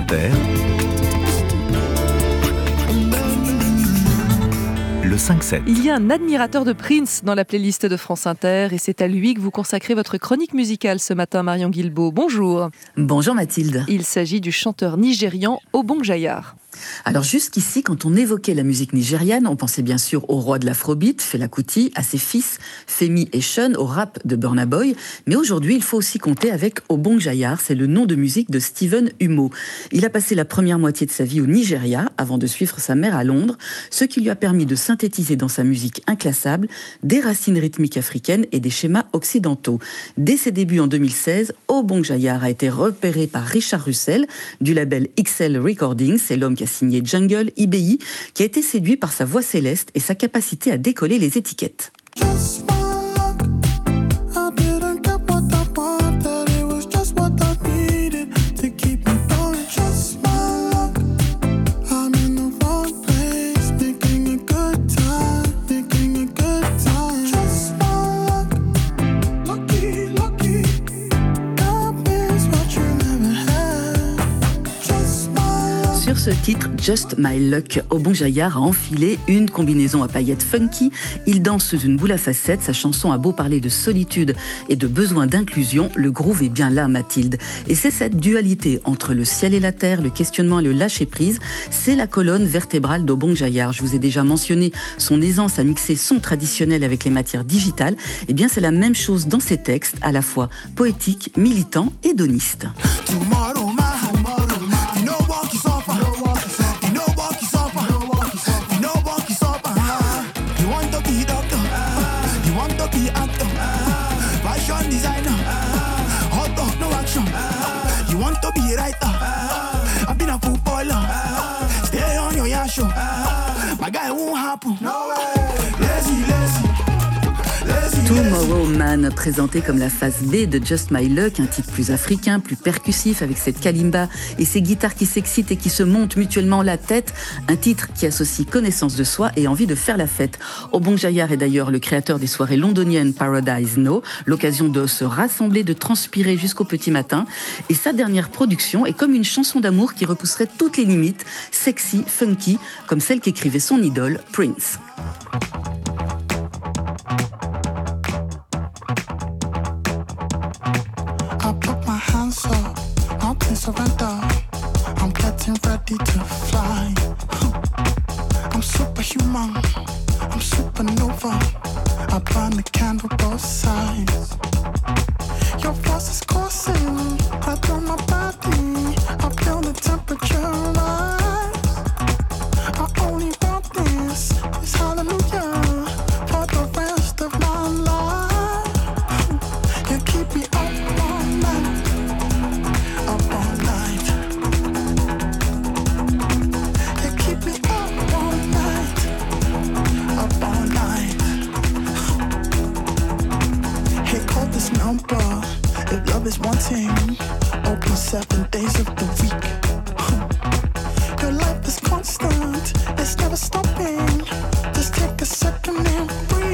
Inter, le 5-7. Il y a un admirateur de Prince dans la playlist de France Inter et c'est à lui que vous consacrez votre chronique musicale ce matin, Marion Guilbault. Bonjour. Bonjour Mathilde. Il s'agit du chanteur nigérian Obong Jayar. Alors jusqu'ici, quand on évoquait la musique nigériane, on pensait bien sûr au roi de l'afrobeat, Fela Kuti, à ses fils, Femi et Seun, au rap de Burna Boy. Mais aujourd'hui, il faut aussi compter avec Obong Jayar, c'est le nom de musique de Stephen Humo. Il a passé la première moitié de sa vie au Nigeria, avant de suivre sa mère à Londres, ce qui lui a permis de synthétiser dans sa musique inclassable des racines rythmiques africaines et des schémas occidentaux. Dès ses débuts en 2016, Obong Jayar a été repéré par Richard Russell, du label XL Recordings, c'est l'homme qui a signé Jungle, IBI, qui a été séduit par sa voix céleste et sa capacité à décoller les étiquettes. Sur ce titre, Just My Luck, Obong Jayar a enfilé une combinaison à paillettes funky. Il danse sous une boule à facettes. Sa chanson a beau parler de solitude et de besoin d'inclusion, le groove est bien là, Mathilde. Et c'est cette dualité entre le ciel et la terre, le questionnement et le lâcher-prise, c'est la colonne vertébrale d'Obong Jayar. Je vous ai déjà mentionné son aisance à mixer son traditionnel avec les matières digitales. Eh bien, c'est la même chose dans ses textes, à la fois poétiques, militants et hédonistes. Tomorrow Man, présenté comme la phase B de Just My Luck, un titre plus africain, plus percussif avec cette kalimba et ces guitares qui s'excitent et qui se montent mutuellement la tête, un titre qui associe connaissance de soi et envie de faire la fête. Obong Jayar est d'ailleurs le créateur des soirées londoniennes Paradise No, l'occasion de se rassembler, de transpirer jusqu'au petit matin, et sa dernière production est comme une chanson d'amour qui repousserait toutes les limites, sexy, funky, comme celle qu'écrivait son idole Prince. Surrender. I'm getting ready to fly. I'm superhuman. I'm supernova. I burn the candle both sides. Your force is coursing right through my body. I feel the temperature rise. I only want this hallelujah for the rest of my life. You keep me up all night. If love is wanting, open 7 days of the week. Your life is constant, it's never stopping. Just take a second and breathe.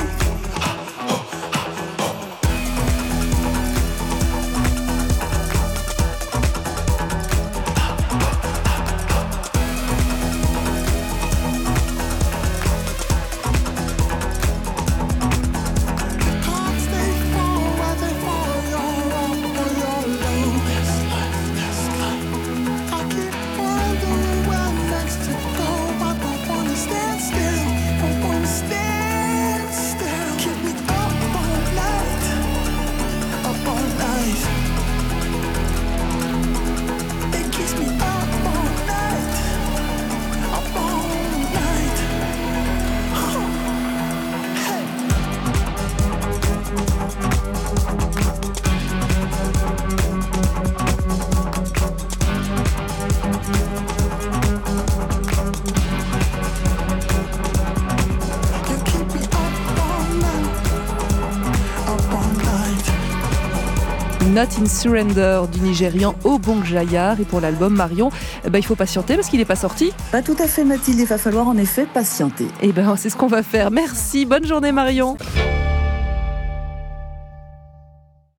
Not in Surrender du Nigérian Obong Jayar. Et pour l'album Marion, il faut patienter parce qu'il n'est pas sorti. Pas tout à fait Mathilde, il va falloir en effet patienter. Et c'est ce qu'on va faire. Merci, bonne journée Marion.